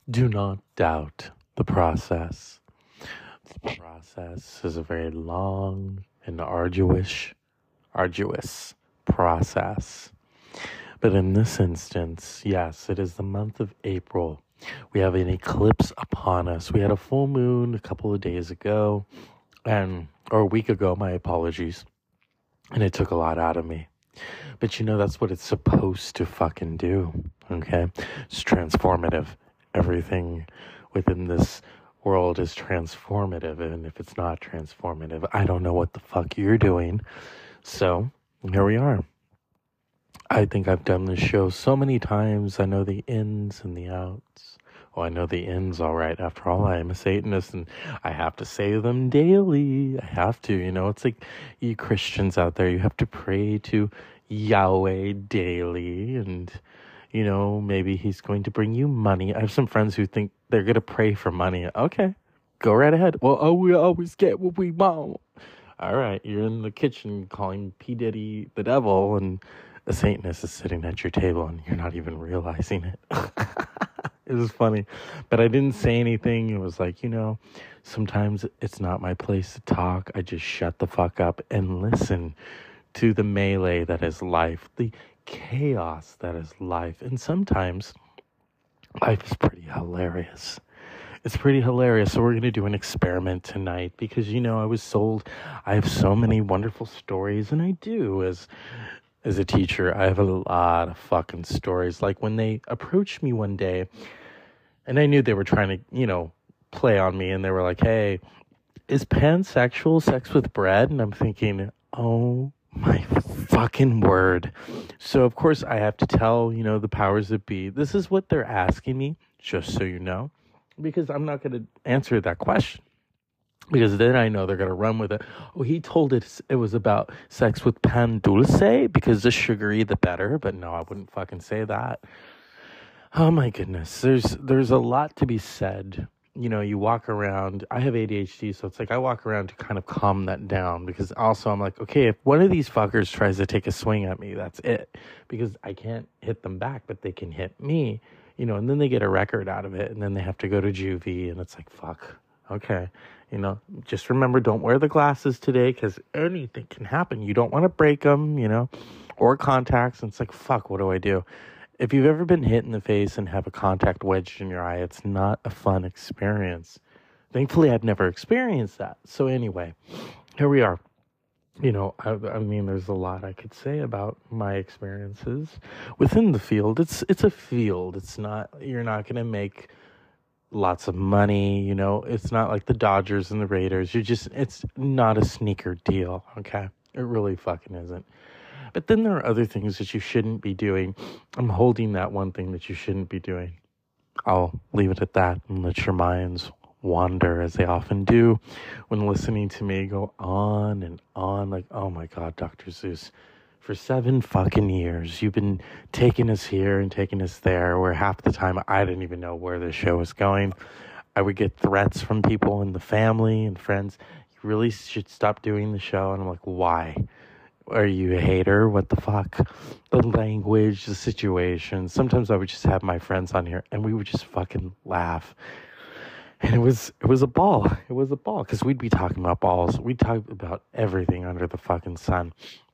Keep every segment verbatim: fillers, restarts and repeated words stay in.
Do not doubt the process. The process is a very long and arduous, arduous process. But in this instance, yes, it is the month of April. We have an eclipse upon us. We had a full moon a couple of days ago, and or a week ago, my apologies. And it took a lot out of me. But you know, that's what it's supposed to fucking do, okay? It's transformative. Everything within this world is transformative, and if it's not transformative, I don't know what the fuck you're doing. So, here we are. I think I've done this show so many times. I know the ins and the outs. Oh, I know the ins all right. After all, I am a Satanist, and I have to say them daily. I have to, you know. It's like you Christians out there, you have to pray to Yahweh daily, and, you know, maybe he's going to bring you money. I have some friends who think they're going to pray for money. Okay, go right ahead. Well, oh, we always get what we want. All right, you're in the kitchen calling P. Diddy the devil, and a Satanist is sitting at your table, and you're not even realizing it. It was funny, but I didn't say anything. It was like, you know, sometimes it's not my place to talk. I just shut the fuck up and listen to the melee that is life, the chaos that is life. And sometimes life is pretty hilarious. It's pretty hilarious. So we're going to do an experiment tonight because, you know, I was sold. I have so many wonderful stories, and I do as as a teacher. I have a lot of fucking stories. Like when they approached me one day, and I knew they were trying to, you know, play on me, and they were like, hey, is pansexual sex with bread? And I'm thinking, oh my fucking word. So, of course, I have to tell, you know, the powers that be, this is what they're asking me, just so you know, because I'm not going to answer that question. Because then I know they're going to run with it. Oh, he told us it was about sex with pan dulce, because the sugary, the better. But no, I wouldn't fucking say that. Oh my goodness. There's there's a lot to be said. You know, you walk around. I have A D H D, so it's like I walk around to kind of calm that down. Because also I'm like, okay, if one of these fuckers tries to take a swing at me, that's it. Because I can't hit them back, but they can hit me. You know, and then they get a record out of it. And then they have to go to juvie. And it's like, fuck. Okay. You know, just remember, don't wear the glasses today because anything can happen. You don't want to break them, you know, or contacts. And it's like, fuck, what do I do? If you've ever been hit in the face and have a contact wedged in your eye, it's not a fun experience. Thankfully, I've never experienced that. So anyway, here we are. You know, I, I mean, there's a lot I could say about my experiences within the field. It's it's a field. It's not, you're not going to make lots of money, you know. It's not like the Dodgers and the Raiders. You're just, it's not a sneaker deal, okay? It really fucking isn't. But then there are other things that you shouldn't be doing. I'm holding that one thing that you shouldn't be doing. I'll leave it at that and let your minds wander, as they often do when listening to me go on and on like, oh my God, Doctor Zeus, for seven fucking years, you've been taking us here and taking us there, where half the time I didn't even know where the show was going. I would get threats from people in the family and friends. You really should stop doing the show. And I'm like, why? Are you a hater? What the fuck? The language, the situation. Sometimes I would just have my friends on here and we would just fucking laugh. And it was it was a ball. It was a ball because we'd be talking about balls. We'd talk about everything under the fucking sun.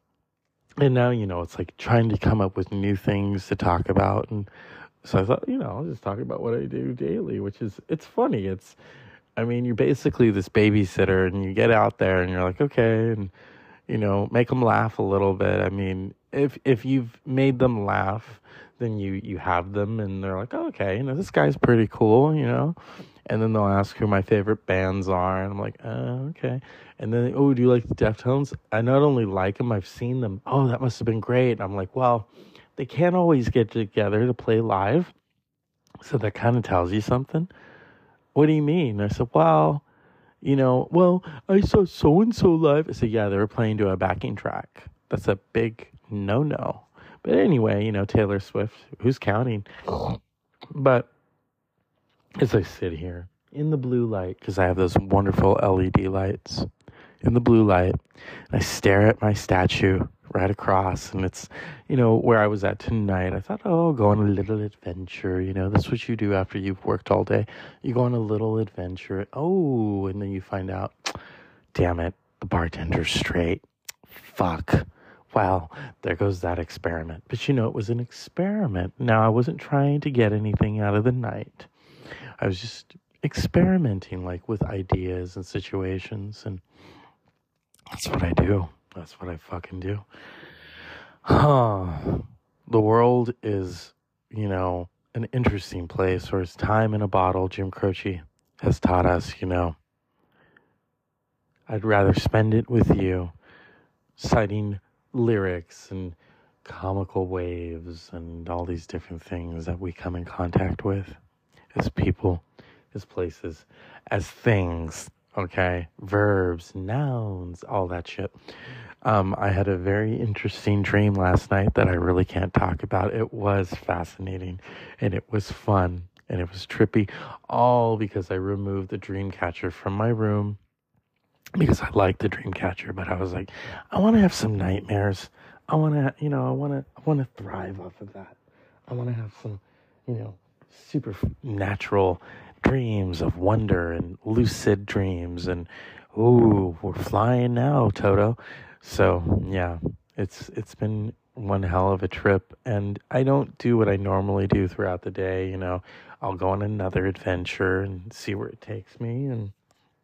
And now, you know, it's like trying to come up with new things to talk about. And so I thought, you know, I'll just talk about what I do daily, which is, it's funny. It's, I mean, you're basically this babysitter and you get out there and you're like, okay, and, you know, make them laugh a little bit. I mean, if if you've made them laugh, then you, you have them and they're like, oh, okay, you know, this guy's pretty cool, you know. And then they'll ask who my favorite bands are. And I'm like, oh, okay. And then, oh, do you like the Deftones? I not only like them, I've seen them. Oh, that must have been great. And I'm like, well, they can't always get together to play live. So that kind of tells you something. What do you mean? I said, well, you know, well, I saw so-and-so live. I said, yeah, they were playing to a backing track. That's a big no-no. But anyway, you know, Taylor Swift, who's counting? But as I sit here in the blue light, because I have those wonderful L E D lights, in the blue light. And I stare at my statue right across, and it's, you know, where I was at tonight. I thought, oh, I'll go on a little adventure. You know, that's what you do after you've worked all day. You go on a little adventure. Oh, and then you find out, damn it, the bartender's straight. Fuck. Well, there goes that experiment. But you know, it was an experiment. Now, I wasn't trying to get anything out of the night. I was just experimenting, like, with ideas and situations, and that's what I do. That's what I fucking do. Huh. The world is, you know, an interesting place, or it's time in a bottle. Jim Croce has taught us, you know, I'd rather spend it with you, citing lyrics and comical waves and all these different things that we come in contact with as people, as places, as things, okay? Verbs, nouns, all that shit. Um, I had a very interesting dream last night that I really can't talk about. It was fascinating, and it was fun, and it was trippy, all because I removed the dream catcher from my room, because I like the dream catcher, but I was like, I want to have some nightmares. I want to, you know, I want to, I want to thrive off of that. I want to have some, you know, supernatural dreams of wonder and lucid dreams. And, ooh, we're flying now, Toto. So, yeah, it's it's been one hell of a trip. And I don't do what I normally do throughout the day. You know, I'll go on another adventure and see where it takes me. And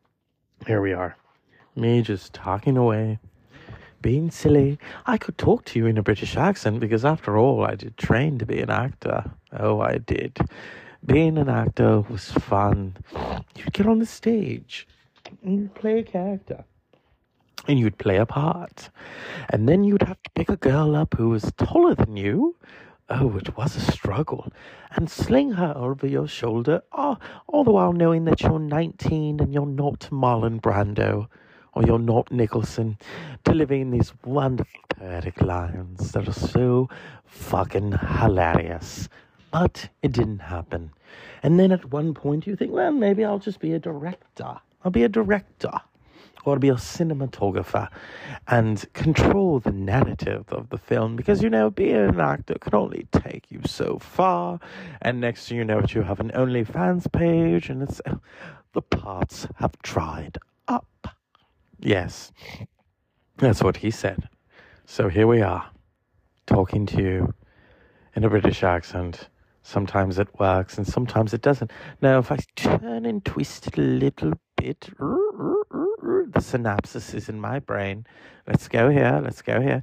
here we are. Me just talking away, being silly. I could talk to you in a British accent because, after all, I did train to be an actor. Oh, I did. Being an actor was fun. You'd get on the stage and you'd play a character. And you'd play a part. And then you'd have to pick a girl up who was taller than you. Oh, it was a struggle. And sling her over your shoulder, oh, all the while knowing that you're nineteen and you're not Marlon Brando, or you're not Nicholson, delivering these wonderful poetic lines that are so fucking hilarious. But it didn't happen. And then at one point you think, well, maybe I'll just be a director. I'll be a director. Or be a cinematographer and control the narrative of the film, because, you know, being an actor can only take you so far, and next thing you know, you have an OnlyFans page, and it's the parts have dried up. Yes, that's what he said. So here we are, talking to you in a British accent. Sometimes it works and sometimes it doesn't. Now, if I turn and twist it a little bit, the synapses in my brain. Let's go here, let's go here.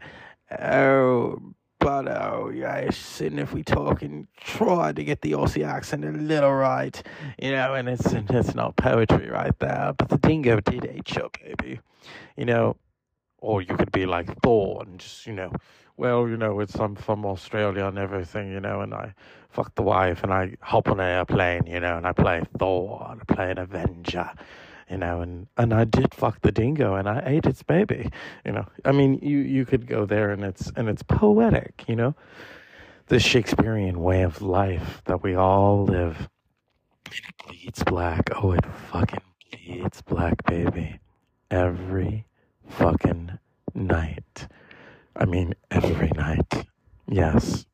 Oh, but oh, yes, and if we talk and try to get the Aussie accent a little right, you know, and it's it's not poetry right there, but the dingo did eat you, baby. You know, or you could be like Thor and just, you know, well, you know, it's I'm from Australia and everything, you know, and I fuck the wife and I hop on an airplane, you know, and I play Thor and I play an Avenger, you know, and, and I did fuck the dingo and I ate its baby, you know. I mean, you, you could go there and it's and it's poetic, you know. The Shakespearean way of life that we all live. It bleeds black. Oh, it fucking bleeds black, baby. Every fucking night. I mean, every night. Yes.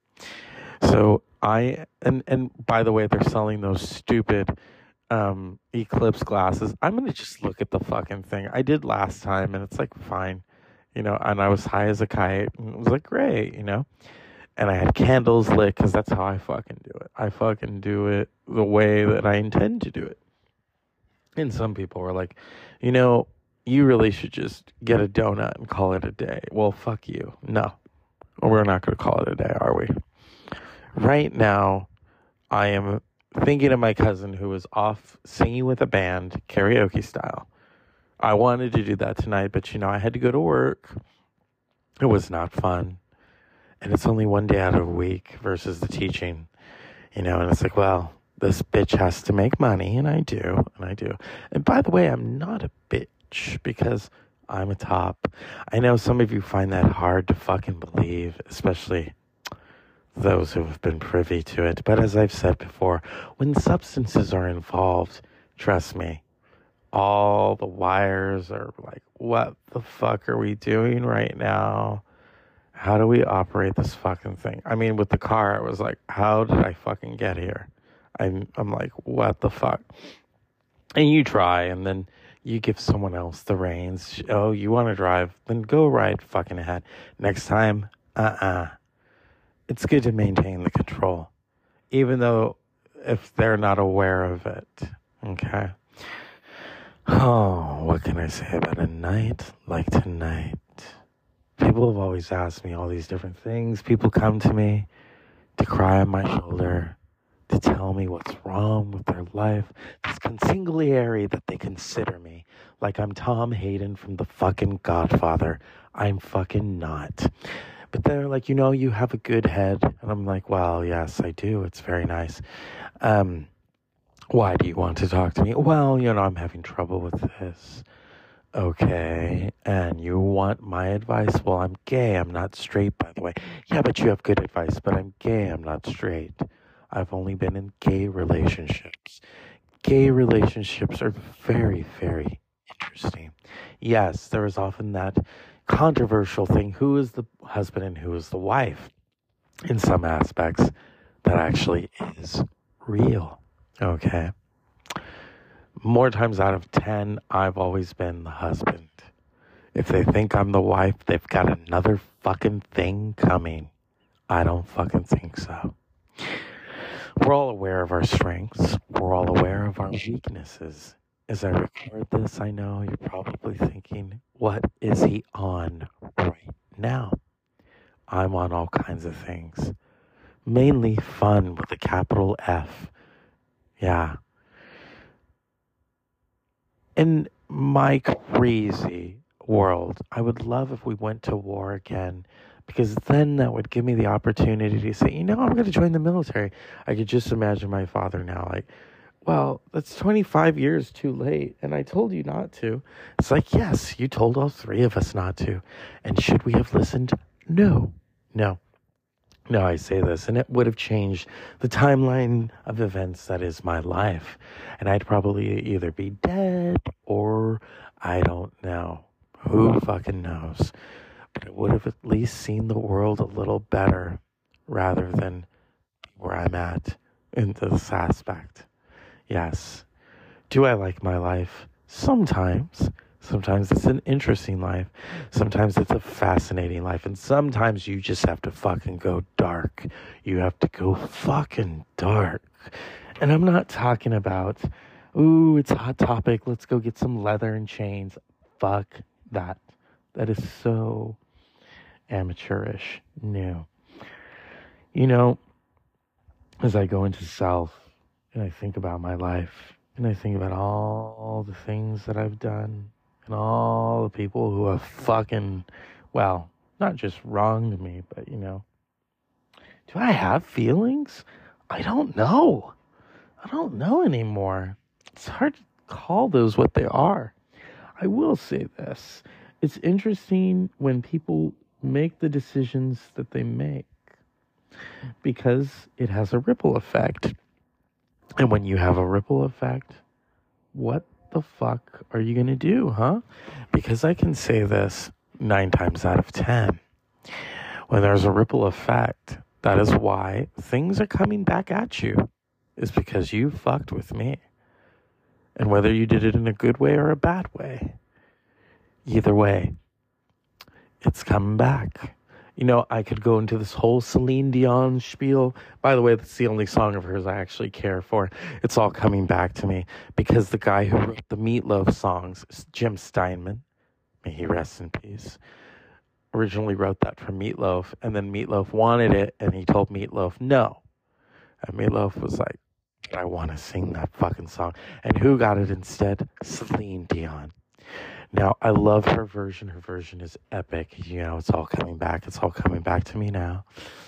So I, and, and by the way, they're selling those stupid um, eclipse glasses. I'm going to just look at the fucking thing. I did last time and it's like, fine, you know, and I was high as a kite and it was like, great, you know, and I had candles lit because that's how I fucking do it. I fucking do it the way that I intend to do it. And some people were like, you know, you really should just get a donut and call it a day. Well, fuck you. No. We're not going to call it a day, are we? Right now, I am thinking of my cousin who was off singing with a band, karaoke style. I wanted to do that tonight, but, you know, I had to go to work. It was not fun. And it's only one day out of a week versus the teaching, you know, and it's like, well, this bitch has to make money, and I do, and I do. And by the way, I'm not a bitch. Because I'm a top. I know some of you find that hard to fucking believe, especially those who have been privy to it. But as I've said before, when substances are involved, trust me, all the wires are like, what the fuck are we doing right now? How do we operate this fucking thing? I mean, with the car, I was like, how did I fucking get here? I'm, I'm like, what the fuck? And you try, and then you give someone else the reins. Oh, you want to drive? Then go right fucking ahead. Next time, uh-uh. It's good to maintain the control, even though if they're not aware of it. Okay? Oh, what can I say about a night like tonight? People have always asked me all these different things. People come to me to cry on my shoulder, to tell me what's wrong with their life. This consigliere that they consider me like I'm Tom Hayden from the fucking Godfather. I'm fucking not. But they're like, you know, you have a good head. And I'm like, well, yes, I do. It's very nice. Um, why do you want to talk to me? Well, you know, I'm having trouble with this. Okay, and you want my advice? Well, I'm gay. I'm not straight, by the way. Yeah, but you have good advice, but I'm gay. I'm not straight. I've only been in gay relationships. Gay relationships are very, very interesting. Yes, there is often that controversial thing. Who is the husband and who is the wife? In some aspects, that actually is real. Okay. More times out of ten, I've always been the husband. If they think I'm the wife, they've got another fucking thing coming. I don't fucking think so. We're all aware of our strengths. We're all aware of our weaknesses. As I record this, I know you're probably thinking, what is he on right now? I'm on all kinds of things. Mainly fun with a capital F. Yeah. In my crazy world, I would love if we went to war again, because then that would give me the opportunity to say, you know, I'm going to join the military. I could just imagine my father now like, well, that's twenty-five years too late, and I told you not to. It's like, yes, you told all three of us not to. And should we have listened? No. No. No, I say this, and it would have changed the timeline of events that is my life. And I'd probably either be dead or I don't know. Who fucking knows? But it would have at least seen the world a little better rather than where I'm at in this aspect. Yes. Do I like my life? Sometimes. Sometimes it's an interesting life. Sometimes it's a fascinating life. And sometimes you just have to fucking go dark. You have to go fucking dark. And I'm not talking about, ooh, it's a hot topic. Let's go get some leather and chains. Fuck that. That is so amateurish. No. You know, as I go into self and I think about my life and I think about all the things that I've done, and all the people who have fucking, well, not just wronged me, but, you know, do I have feelings? I don't know. I don't know anymore. It's hard to call those what they are. I will say this. It's interesting when people make the decisions that they make, because it has a ripple effect. And when you have a ripple effect, what the fuck are you going to do, huh? Because I can say this nine times out of ten. When there's a ripple effect, that is why things are coming back at you, is because you fucked with me. And whether you did it in a good way or a bad way, either way, it's coming back. You know, I could go into this whole Celine Dion spiel. By the way, that's the only song of hers I actually care for. It's all coming back to me because the guy who wrote the Meatloaf songs, Jim Steinman, may he rest in peace, originally wrote that for Meatloaf, and then Meatloaf wanted it, and he told Meatloaf no. And Meatloaf was like, I want to sing that fucking song. And who got it instead? Celine Dion. Now, I love her version. Her version is epic. You know, it's all coming back. It's all coming back to me now.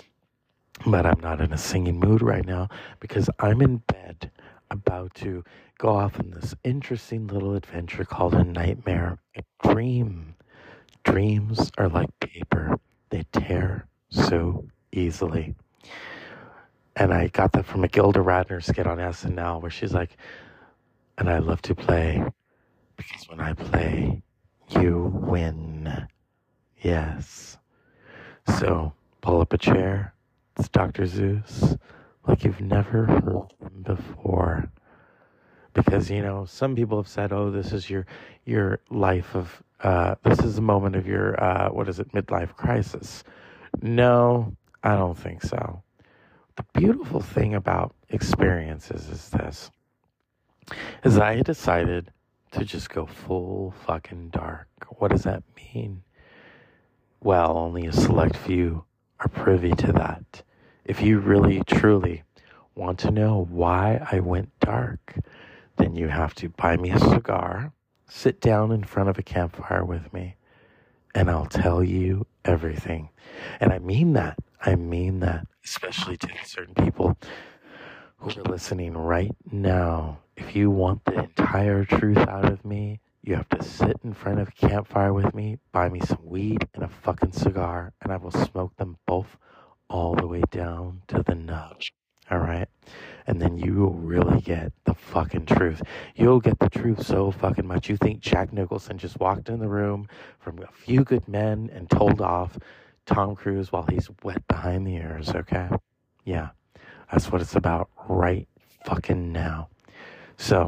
But I'm not in a singing mood right now because I'm in bed about to go off on this interesting little adventure called a nightmare, a dream. Dreams are like paper. They tear so easily. And I got that from a Gilda Radner skit on S N L where she's like, and I love to play Because when I play, you win. Yes. So, pull up a chair. It's Doctor Zeus, like you've never heard him before. Because, you know, some people have said, oh, this is your your life of, uh, this is the moment of your, uh, what is it, midlife crisis. No, I don't think so. The beautiful thing about experiences is this, is I decided to just go full fucking dark. What does that mean? Well, only a select few are privy to that. If you really, truly want to know why I went dark, then you have to buy me a cigar, sit down in front of a campfire with me, and I'll tell you everything. And I mean that. I mean that, especially to certain people who are listening right now. If you want the entire truth out of me, you have to sit in front of a campfire with me, buy me some weed and a fucking cigar, and I will smoke them both all the way down to the nub. All right? And then you will really get the fucking truth. You'll get the truth so fucking much. You think Jack Nicholson just walked in the room from A Few Good Men and told off Tom Cruise while he's wet behind the ears, okay? Yeah, that's what it's about right fucking now. So,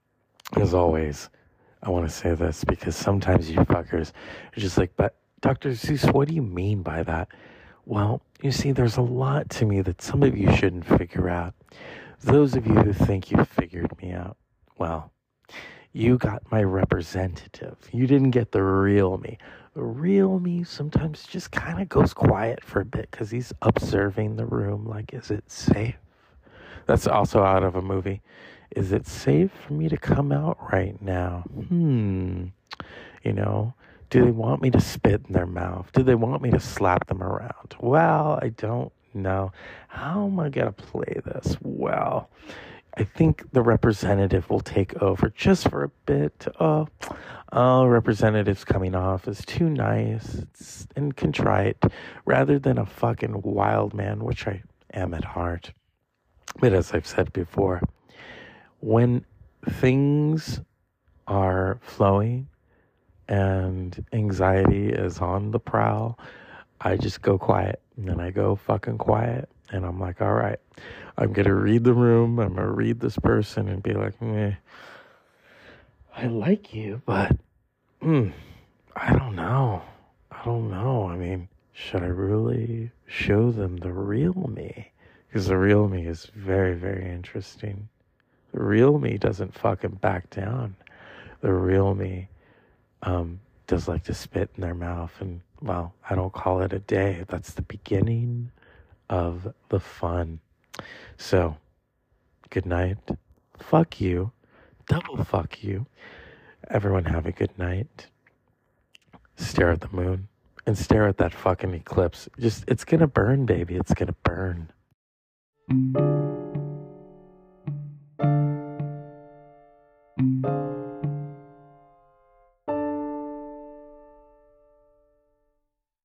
as always, I want to say this because sometimes you fuckers are just like, but Doctor Zeus, what do you mean by that? Well, you see, there's a lot to me that some of you shouldn't figure out. Those of you who think you figured me out, well, you got my representative. You didn't get the real me. The real me sometimes just kind of goes quiet for a bit because he's observing the room like, is it safe? That's also out of a movie. Is it safe for me to come out right now? Hmm. You know, do they want me to spit in their mouth? Do they want me to slap them around? Well, I don't know. How am I going to play this? Well, I think the representative will take over just for a bit. Oh, oh, representative's coming off as too nice it's, and contrite rather than a fucking wild man, which I am at heart. But as I've said before, when things are flowing and anxiety is on the prowl, I just go quiet. And then I go fucking quiet. And I'm like, all right, I'm going to read the room. I'm going to read this person and be like, meh, I like you, but mm, I don't know. I don't know. I mean, should I really show them the real me? Because the real me is very, very interesting. The real me doesn't fucking back down. The real me um, does like to spit in their mouth. And, well, I don't call it a day. That's the beginning of the fun. So, good night. Fuck you. Double fuck you. Everyone have a good night. Stare at the moon. And stare at that fucking eclipse. Just, it's gonna burn, baby. It's gonna burn.